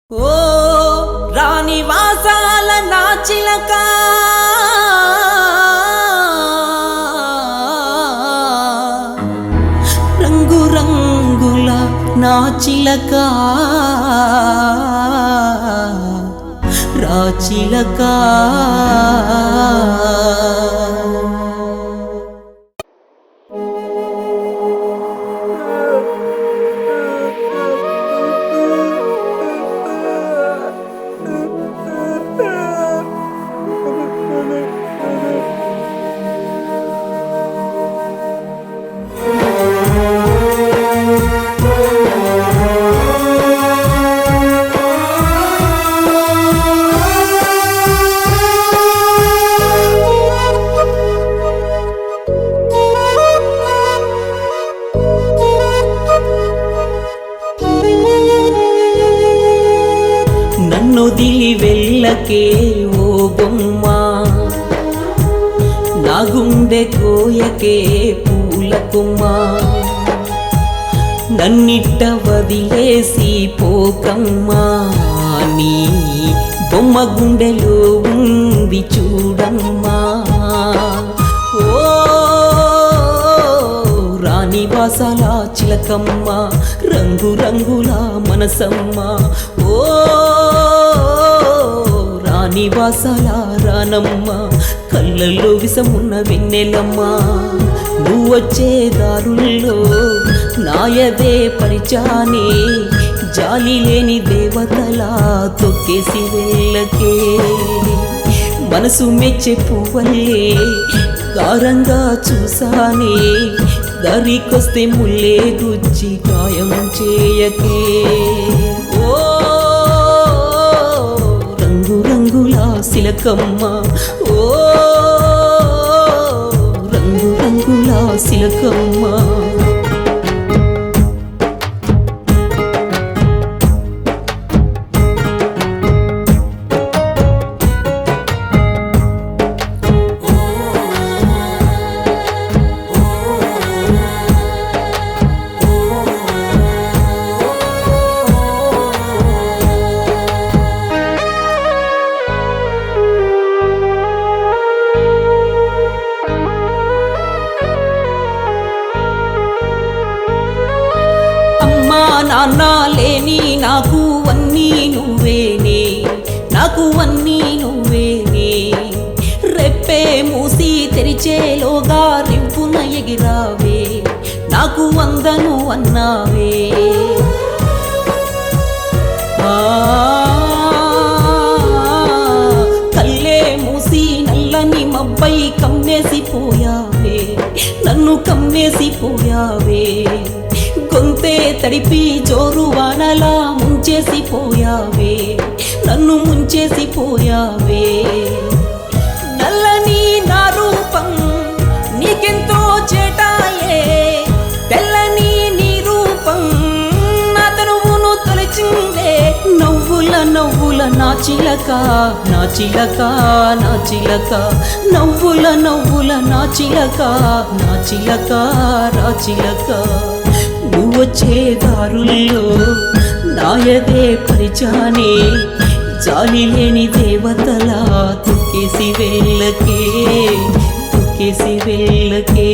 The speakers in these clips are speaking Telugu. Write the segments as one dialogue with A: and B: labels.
A: ఓ రాణి వాసాల నా చిలక రంగు రంగుల నా చిలక రా చిలక నన్నొదిలి వెళ్ళకే ఓ బొమ్మ నా గుండె కోయకే పూల కొమ్మ నన్నిట్ట వదిలేసి పోకమ్మా నీ బొమ్మ గుండెలో ఉంది చూడమ్మా ఓ రాణి వాసాల చిలకమ్మ రంగు రంగుల మనసమ్మ ఓ రాణి వాసాల రానమ్మ కళ్ళల్లో విసమున్న వెన్నెలమ్మ నువ్వొచ్చే దారుల్లో నాయదే పరిచానే జాలి లేని దేవతలా తొక్కేసి వెళ్ళకే మనసు మెచ్చే పువ్వల్లే గారంగా చూసానే దారికొస్తే ముల్లే గుచ్చి గాయం చేయకే ఓ రంగు రంగుల సిలకమ్మ ఓ రంగు రంగుల సిలకమ్మ నాన్న లేని నాకు అన్నీ నువ్వేనే నాకు అన్నీ నువ్వేనే రెప్పే మూసి తెరిచేలోగా రింపున ఎగిరావే నాకు వందను అన్నావే కల్లే మూసి నల్లని మబ్బై కమ్మేసిపోయావే నన్ను కమ్మేసిపోయావే గొంతే తడిపి జోరు వానలా ముంచేసిపోయావే నన్ను ముంచేసిపోయావే నల్లని నా రూపం నీకెంతో చేటాయే తెల్లని నీ రూపం నా తనువును తొలచిందే నవ్వుల నవ్వుల నా చిలక నా చిలక నా చిలక నవ్వుల నవ్వుల నా చిలక నా చిలక రా చిలక నువ్వొచ్చే దారుల్లో నాయదే పరిచానే జాలి లేని దేవతలా తొక్కేసి వెళ్ళకే తొక్కేసి వెళ్ళకే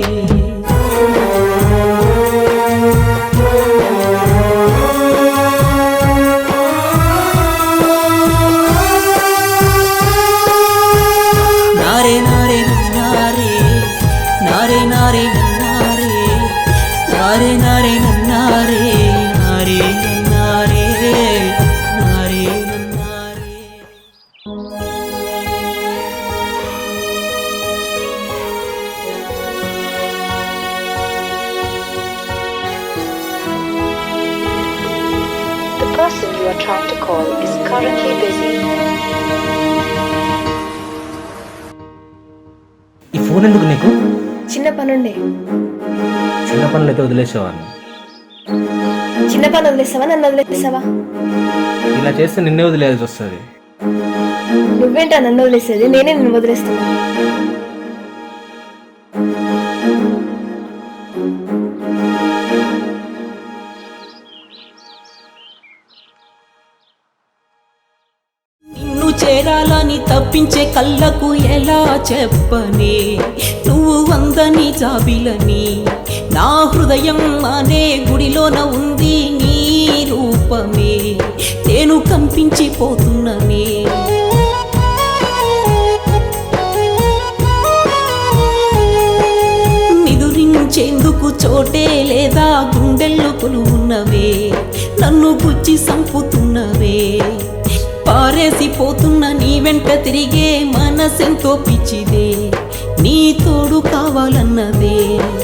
A: నారే నారే నారే నారే నారే నారే నారే నారే నన్నారే నారే నన్నారే నారే నన్నారే
B: The person you are trying to call is currently busy.
C: ఈ ఫోన్ ఎందుకు నీకు?
D: చిన్న పనుండే.
C: చిన్న పనులు అయితే వదిలేసేవాడిని.
D: చిన్న పని వదిలేస్తావా నన్ను వదిలేస్తావా?
C: ఇలా చేస్తే నిన్నే వదిలేయాల్సి వస్తుంది.
D: నువ్వేంటా నన్ను వదిలేసేది? నేనే నిన్ను వదిలేస్తున్నా.
A: చేరాలని తప్పించే కళ్ళకు ఎలా చెప్పనే నువ్వు వందని జాబిలని నా హృదయం అనే గుడిలోన ఉంది నీ రూపమే నేను కంపించిపోతున్ననే నిదురించేందుకు చోటే లేదా గుండెల్లో కొలువున్నవే నన్ను గుచ్చి సంపుతున్నవే పారేసిపోతున్న నీ వెంట తిరిగే మనసెంతో పిచ్చిదే నీ తోడు కావాలన్నదే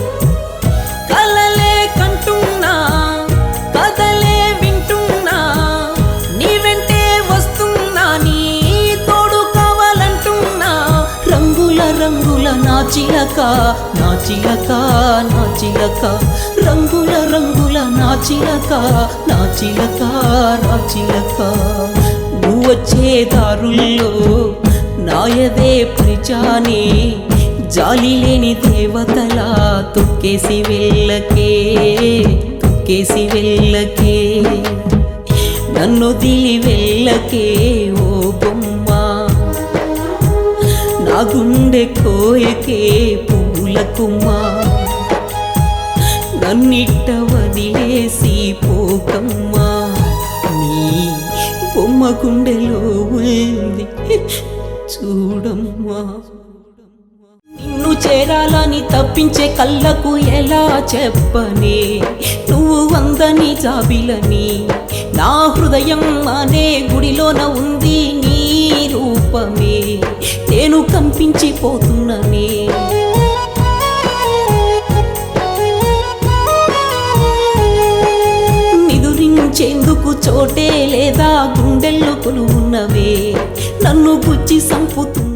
A: కలలే కంటున్నా కథలే వింటున్నా నీ వెంటే వస్తున్నా నీ తోడు కావాలంటున్నా రంగుల రంగుల నా చిలక నా చిలక నా చిలక రంగుల రంగుల నా చిలక నా చిలక నా చిలక నువ్వు వచ్చే దారుల్లో నాయదే పరిచానే జాలి లేని దేవతలా తొక్కేసి వెళ్ళకే తొక్కేసి వెళ్ళకే నన్ను దిలి వెళ్ళకే ఓ బొమ్మ నా గుండె కోయకే పూల కుమ్మ నన్నిట్ట వదిలేసి పోకమ్మా నీ బొమ్మ గుండెలో ఉంది చూడమ్మా నిన్ను చేరాలని తప్పించే కళ్ళకు ఎలా చెప్పనే నువ్వు వందని జాబిలని నా హృదయం అనే గుడిలోన ఉంది నీ రూపమే నేను కంపించిపోతున్ననే నిదురించేందుకు చోటే లేదా గుండెల్లో కొలువున్నవే నన్ను గుచ్చి సంపుతున్న